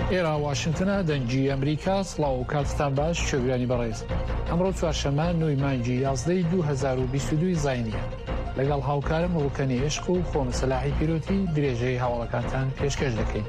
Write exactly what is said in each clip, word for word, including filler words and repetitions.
ئێرە واشنگتنە دەنگی ئەمریکا سڵاو و کاتتان باش شێگرانی بەڕێز ئەمڕۆ چوارشەممە نۆی مانگی یازدەی دوو هەزار و بیست و دوو زاینیە لەگەڵ هاوکارم ڕوکنی عشق و خۆم سەلاحی پیرۆتی درێژەی هەواڵەکانتان پێشکەش دەکەین.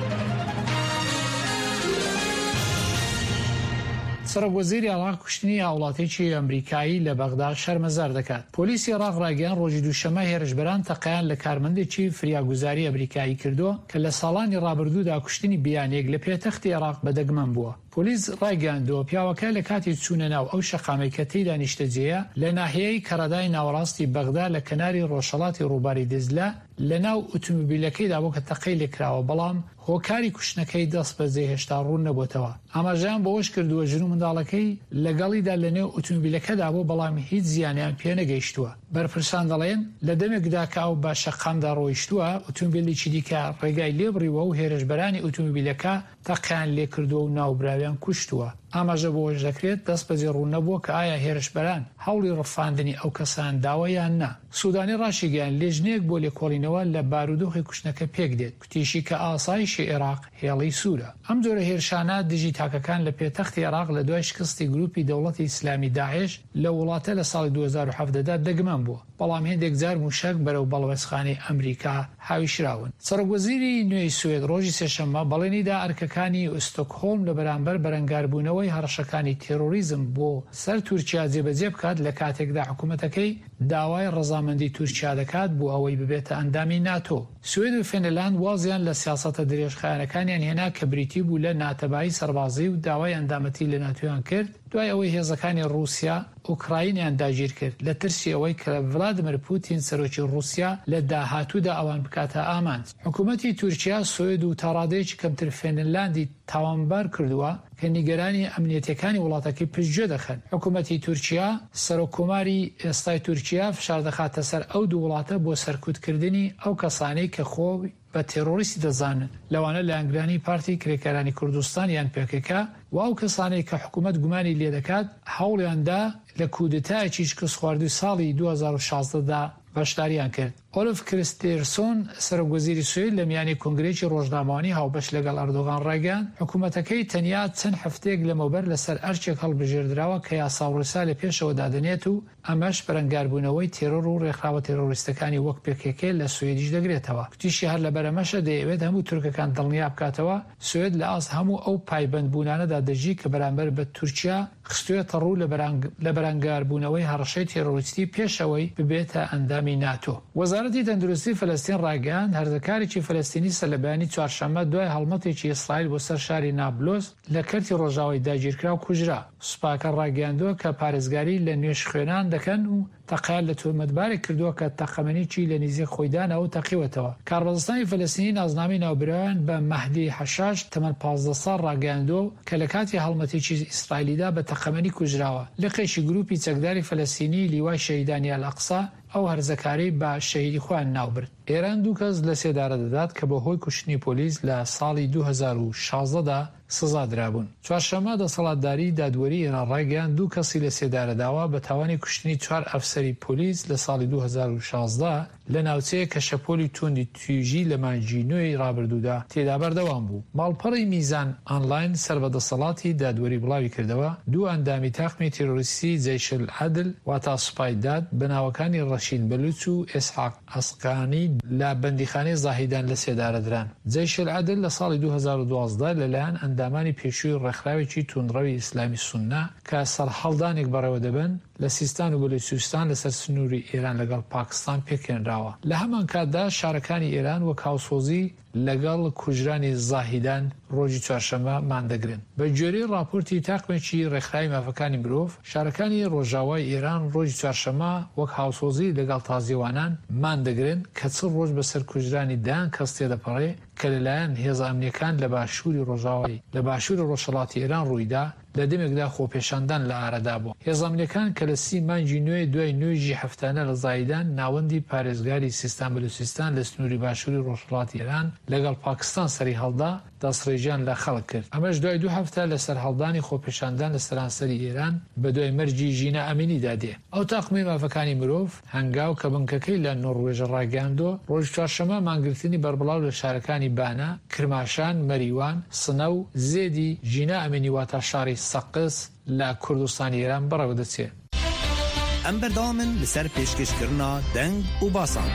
سەرۆکوەزیری عێراق کوشتنی هاوڵاتیەکی ئەمریکایی لە بەغدا شەرمەزار دەکات. پۆلیسی عێراق ڕاگەیان ڕۆژی دووشەمە هێرشبەران تەقەیان لە کارمەندێکی فریاگوزاری ئەمریکایی کردووە کە لە ساڵانی ڕابردوودا کوشتنی بیانێک لە پێتەختی عێراق بەدەگمەن بووە. پۆلیس ڕایگەاندووە پیاوەکە لە کاتی چوونە ناو ئەو شەقامەی کە تێیدا نیشتەجێیە لە ناحیەی کەڕەدای ناوەڕاستی بەغدا لە کەناری ڕۆژهەڵاتی ڕووباری دزلە لە ناو ئۆتۆمۆبیلەکەیدا بۆ کە تەقەی لێکراوە، بەڵام هۆکاری کوشتنەکەی دەست بەجێ هێشتا ڕوون نەبووتەوە. ئاماژەیان بەوەش کردووە ژن و منداڵەکەی لەگەڵیدا لە نێو ئۆتۆمۆبیلەکەدا بۆ، بەڵام هیچ زیانیان پێ نەگەیشتووە. بەرپرسان دەڵێن لە دەمێکدا کە ئەو بە شەقامدا ڕۆیشتووە، ئۆتۆمۆبیلێکی دیکە ڕێگای لێبڕیوە و هێرشبەرانی ئۆتۆمۆبیلەکە تەقیان لێ کردووە و ناوبراویان کوشتووە. ئاماژە بۆش دەکرێت دەست بەجێ ڕوون نەبووە کە ئایا هێرشبەران هەوڵی ڕفاندنی ئەو کەسان داوە یان نا. سوودانی ڕاشیگەیان لێژنەیەک بۆ لێکۆڵینەوە لە بارودۆخی کوشتنەکە پێک دێت، کوتیشی کە ئاسایشی عێراق هێڵی سوورە. ئەم جۆرە هێرشانە دژی تاکەکان لە پێتەختی عێراق لە دوای شکستی گروپی دەوڵەتی ئیسلامی داعش لە وڵاتە لە ساڵی دوو هەزار و حەڤدەدا دەگمەن بووە، بەڵام هێندێک جار موشک بەرەو بەڵەوەسخانەی ئەمریکا هاویشراون. سەرۆکوەزیری نوێی سوێد ڕۆژی سێشەممە بەڵێنیدا ئەرکەکانی ئۆستۆکهۆلم لە بەرامبەر بەرەنگاربوونەوەی هەڕەشەکانی تێرۆریزم بۆ سەر تورکیا جێبەجێ بکات لە کاتێکدا حکوومەتەکەی داوای ڕەزامەندی تورکیا دەکات بۆ ئەوەی ببێتە ئەندامی ناتۆ. سوێد و فێنلاند وازیان لە سیاسەتە درێژخایەنەکانیان هێنا کە بریتی بوو لە ناتەبایی سەربازی و داوای ئەندامەتی لە ناتۆیان کرد دوای ئەوەی هێزەکانی ڕووسیا ئوکراینیان داگیر کرد لە ترسی ئەوەی کە ڤلادیمیر پوتین سەرۆکی ڕووسیا لە داهاتوودا ئەوان بکاتە ئامانج. حکوومەتی تورکیا سوێد و تا ڕادەیەکی کەمتر فێنلاندی تاوانبار کردووە کە نیگەرانی ئەمنیەتەکانی وڵاتەکەی پشتگوێ دەخەن. حکوومەتی تورکیا سەرۆکۆماری ئێستای تورکیا فشار دەخاتە سەر ئەو دوو وڵاتە بۆ سەرکوتکردنی ئەو کەسانەی کە خۆ بە تێرۆریستی دەزانن، لەوانە لە ئەنگرانی پارتی کرێکەرانی کوردستان یان پێکێکا و ئەو کەسانەی کە حکوومەت گومانی لێ دەکات هەوڵیاندا لە کودتایەکی شکست خواردووی ساڵی دوو هەزار و شازدەدا بەشداریان کرد. ئۆلف کریستێرسۆن سەرۆکوەزیری سوێد لە میانی کۆنگرێکی ڕۆژنامەوانی هاوبەش لەگەڵ ئەردۆغان ڕایگەیاند حکوومەتەکەی تەنیا چەند هەفتەیەک لەمەوبەر لەسەر ئەرچێک هەڵبژێردراوە کە یاسا و ڕێسا لە پێشەوە دادنێت و ئەمەش بەرەنگاربوونەوەی تێرۆر و ڕێکخراوە تێرۆریستەکانی وەک پێکێکێ لە سوێدیش دەگرێتەوە. کوتیشی هەر لە بەرەمەشە دەیەوێت هەموو تورکەکان دڵنیا بکاتەوە سوێد لە ئاست هەموو ئەو پایبەندبوونانەدا دەژی کە بەرامبەر بە تورکیا خستوێتە ڕوو لە بەرەنگاربوونەوەی هەڕەشەی تێرۆریستی پێشەوەی ببێتە ئەندامی ناتۆ. وەزارەتی تەندروستی فەلەستین ڕایگەیاند هەرزەکارێکی فەلەستینی سەرلەبەیانی چوارشەممە دوای هەڵمەتێکی ئیسرائیل بۆ سەر شاری نابلۆس لە کەرتی ڕۆژاوای داگیرکرا و کوژرا. سوپاکە ڕایگەیاندووە کە پارێزگاری لە نوێش خوێنان دەکەن و تەقیان لە تۆمەتبارێک کردووە کە تەقەمەنیی لە نزیک خۆیدانەوە تەقیوەتەوە. کاربەدەستانی فەلەستینی نازنامی ناوبراویان بە مەهدی حەشاش تەمەن پانزدە ساڵ ڕاگەیاندووە کە لە کاتی هەڵمەتێکی ئیسرائیلیدا بە تەقەمەنی کوژراوە. لقێکی گروپی چەکداری فەلەستینی لیوای شەهیدانی ئەلەقسا ئەو هەرزەکاری بە شەهیدی خۆیان ناوبرد. ئێران دوو کەس لە سێدارە دەدات کە بەهۆی کوشتنی پۆلیس لە ساڵی دوو هەزار و شازدەدا سزا درابوون. چوارشەممە دەسەڵاتداری دادوەری ئێران ڕایگەیاند دوو کەسی لە سێدارەداوە بە تاوانی کوشتنی چوار ئەفسەری پۆلیس لە ساڵی دوو هەزار و شازدە لە ناوچەیە کە شەپۆلی توندی توێژی لە مانگی نوێی ڕابردوودا تێدا بەردەوام بوو. ماڵپەڕی میزان ئۆنلاین سەربەدەسەڵاتی دادوەری بڵاوی کردەوە دوو ئەندامی تاقمی تێرۆریستی جەیش العەدل واتە سوپای داد بەناوەکانی ڕەشید بەلوچ و ئێسحاق ئەسقانی لە بەندیخانەی زاهیدان لە سێدارە دران. جەیش العەدل لە ساڵی دوو هەزار و دوازدە لەلایەن ئەندامانی پێشووی ڕێکخراوێکی توندڕەوی ئیسلامی سوننا کە سەرهەڵدانێک بەڕێوە دەبن لە سیستان و بەلوچستان لەسەر سنووری ئێران لەگەڵ پاکستان پێکێنراوە. لە هەمان کاتدا شارەکانی ئێران وەک هاوسۆزی لەگەڵ کوژرانی زاهیدان ڕۆژی چوارشەممە مادەگرن. بە گوێرەی راپۆرتی تاقمێکی ڕێکخراوی مافەکانی مرۆڤ شارەکانی ڕۆژاوای ئێران ڕۆژی چوارشەممە وەک هاوسۆزی لەگەڵ تازیوانان مادەگرن کە چل ڕۆژ بەسەر کوژرانی دایان کەس تێدەپەڕێ کە لەلایەن هێزە ئەمنیەکان لە باشووری ڕۆژاوای لە باشووری ڕۆژهەڵاتی ئێران ڕوویدا لە دەمێکدا خۆپێشاندان لە ئارەدا بوو. هێزانەکان کە لە سی مانگی نوێ دوای نوێژی هەفتانە لە زایدان ناوەندی پارێزگاری سیستان بەلوچستان لە سنووری باشووری ڕۆژهەڵاتی ئێران لەگەڵ پاکستان سەری هەڵدا دەستڕێژیان لە خەڵک کرد. ئەمەش دوای دوو هەفتە لە سەرهەڵدانی خۆپێشاندان لە سەرانسەری ئێران بە دوای مەرجی ژینە ئەمینیدا دێ. ئەو تاقمەی مافەکانی مرۆڤ هەنگاو کە بنکەکەی لە نۆڕوێژە ڕاگەاندۆ ڕۆژ چوارشەمە مانگرتنی بەربڵاو لە شارەکانی بانە، کرماشان، مەریوان، سنە و زێدی ژینە ئەمینی واتە شاری سەقس لە کوردستانی ئێران بەڕێوە دەچێت. ئەم بەردەوامن لەسەر پێشکەشکردنا دەنگ و باسان.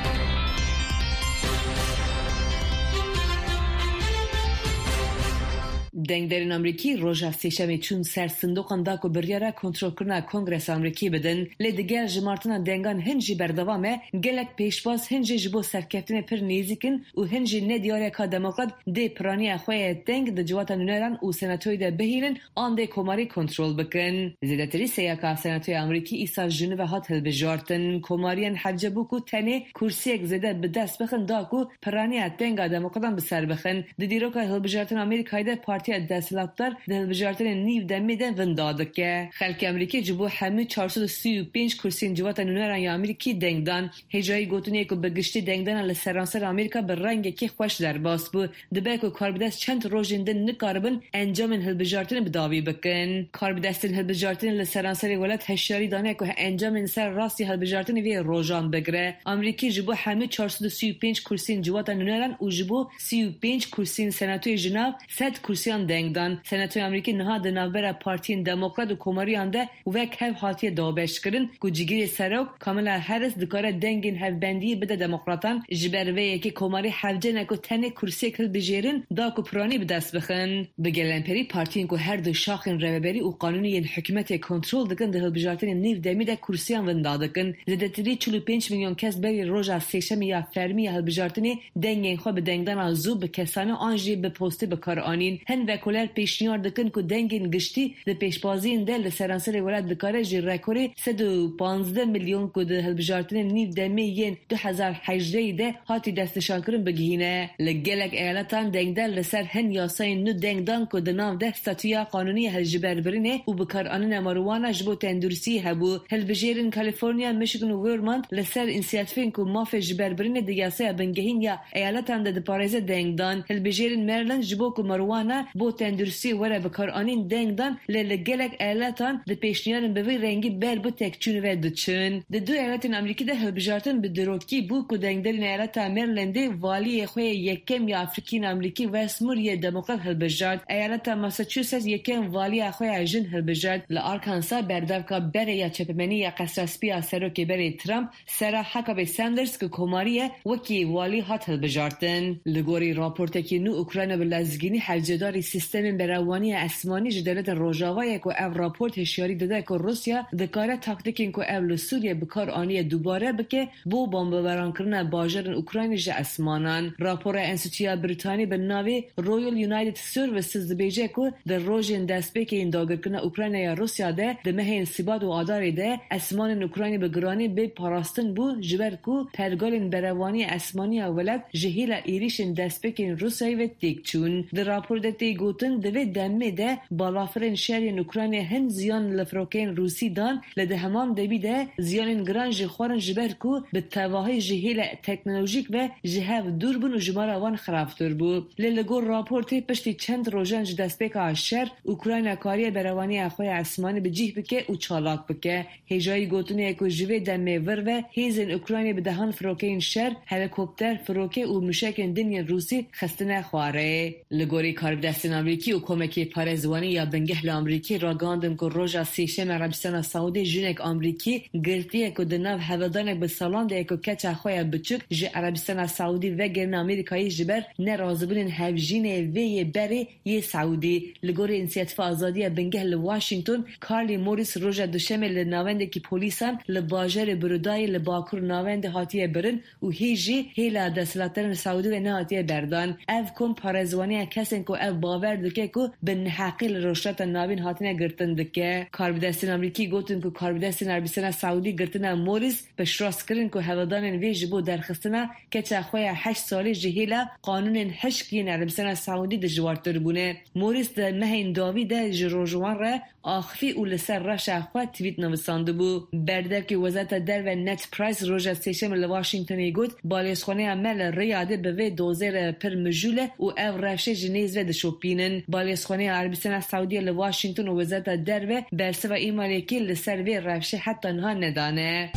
دەنگدەرین ئەمریکی ڕۆژە سێشەمێ چوون سەر سندوقان داک و بڕیارە کۆنترۆلکردنا کۆنگرێس ئەمریکی بدن لێ دیگەر ژمارتنا دەنگان هەنجی بەردەوامە gelek pêşbaz hînjê ji bo serkeftinê pir nêzîkin û hînjê nediyareka demokrat dê piraniya xwe yê deng di civata nûneran û senatoyê de bihînin an dê komarî kontrol bikin. Zêdetirî seyaka senatoya Amerîkî îsal ji nû ve hat hilbijartin. Komariyên hevce bû ku tenê kursiyek zêde bi dest bixin da ku piraniya denga demokratan bi ser bixin. Di dîroka hilbijartin Amerîkayê de partiya desthilatdar di hilbijartinên nîv demê de vinda dike. Xelkê Amerîkî ji bo hemû çar sed û sî û pênc kursiyên civata nûneran ya Amerîkî deng dan. Hêjayî gotinê ku bi giştî dengdana li seranser Amerîka bi rengekî xweş derbas bû. Dibe ku karbidest çend rojên din nikaribin encamên hilbijartinê bi dawî bikin. Karbidestên hilbijartinê li seranserê welat heşyarî dane ku encamên ser rastî hilbijartinê vê rojan bigire. Amerîkî ji bo hemû çar sed û sî û pênc kursiyên civata nûneran û ji bo sî û pênc kursiyên senatoyê ji nav sed kursiyan dengdan. Senatoya Amerîkî niha di navbera partiyên demokrat û komariyan de wek hev hatiye daweşkirin ku cigîrê serok Kamala Harris dikare dengên hevbendiyê bide demokratan ji ber vê yekê komarî hevcene ku tenê kursiyek hilbijêrin da ku piranî bi dest bixin. Bi gelenperî partiyên ku her du şaxên rêveberî û qanûniyên hikûmetê kontrol dikin di hilbijartinên nîv demî de kursiyan vinda dikin. Zêdetirî çil û pênc milyon kes berî roja sêşemê ya fermî ya hilbijartinê dengên xwe bi dengdana zû bi kesane an jî bi postê bikar anîn. Hin vekoler pêşniyar dikin ku dengên giştî di pêşbaziyên de li seranserê welat dikare ji rekorê sed û panzdeh milyon ku di hilbijartinên nîv demê yên du hezar hejdeyê de hatî destnîşankirin bigihîne. Li gelek eyaletan dengdar li ser hin yasayên nû dengdan ku di nav de statûya qanûnî hiljiberbirinê û bikaranîna mariwana ji bo tenduristiyê hebû. Hilbijêrên Kaliforniya, Michigan û Vermont li ser înisiyatîfên ku mafê jiberbirinê di yasaya bingehîn ya eyaletan de diparêze dengdan. Hilbijêrên Maryland ji bo ku mariwana bo tenduristiyê were bikaranîn dengdan lê li gelek eyaletan di pêşniyarin bi vê rengî ber bi tekçûn ve diçin. Di du eyaletên Amerîkî de hilbijartin bi dirokî bû ku dengderên eyaleta Marylandê valiyê xwe yê yekem ya Afrikîn Amerîkî Wes Moore yê demokrat hilbijart. Eyaleta Massachusetts yekem valiya xwe ya jin hilbijart. Li Arkansas berdevka berê ya çepemenî ya qesraspiya serokê berê Trump Sarah Huckabee Sanders ku komarî wekî walî hat hilbijartin. Li gorî raportekî nû Ukrayna bi lezgînî hevcedarî sistemên berawaniya esmanî ji devletên Rojavayê ku ev raport hişyarî dide ku Rusya dikare taktikên ku ev li Sûriye bikar aniye dubare bike bo bombebarankirinê bajarên Ukraynayê ji esmanan. Rapora Enstitûya Brîtanî bi navê Royal United Services dibêje ku di rojên destpêkên dagirkirina Ukraynaya Rusya de di mehên Sîbat û Adarê de esmanên Ukraynayê bi giranî bê parastin bû ji ber ku pergalên berawaniya esmaniya welat ji hêla êrişên destpêkên Rusyayê ve têk çûn. Di raporê de tê gotin divê demê de balafirên şeriyên Ukraynayê hin ziyan li firokeyên Rûsî dan li di hemam debî de ziyanên giran jî xwarin ji ber ku bi tevahî ji hêla teknolojîk ve ji hev dûr bûn û jimara wan xirabtir bû. Lê li gor raportê piştî çend rojan ji destpêka şer Ukrayna kariye berawaniya xwe ya esmanî bi cih bike û çalak bike. Hêjayî gotinê ku ji vê demê vir ve hêzên Ukraynayê bi dehan firokeyên şer helikopter, firokê û mûşekên dinyên Rûsî xistine xwarê. Li gorî karbidestên Amerîkî û komekê parêzwanî ya bingeh li Amerîkî ragandin ku roja sêşemê Erebistana Saûdê jinek Amerîkî girtiye ku di nav hevedanek bi salandeyê ku keça xwe ya biçûk ji Erebistana Saûdî vegerîne Amerîkayê ji ber nerazibûnên hevjînê vê yê berê yê Saûdî. Li gorî înisiyatîfa azadiya bingeh li Washington, Carly Morris roja duşemê li navendekî polîsan li bajarê Birodayê li bakur navendê hatiye birin û hê jî hêla desthilatdarên Saûdî ve nehatiye berdan. Ev kom parêzwaniya kesên ku ev bawer باور دکه که به نحقی رشدت نابین هاتنه گرتن دکه کاربدستین امریکی گوتن که کاربدستین عربستان سعودی گرتن موریس به شراس کردن که هوادارن ویژ بو درخستنه که چخوی هشت ساله جهیله قانون حشکی عربستان سعودی دجوارتر بونه. موریس در مهین داوی ده جروجوان را آخفی او لسر رش اخواه تویت نوستانده بو. بردر که وزارت در و نت پرایس روژه سیشم لواشنگتنی گوت بالیسخونه عمل ریاده به وی دوزر پر مجوله و او رفشه جنیز و دشوپینن. بالیسخونه عربستان سعودی لواشنگتن و وزارت در و برسه و ایمالی که لسر وی رفشه حتی نها ندانه.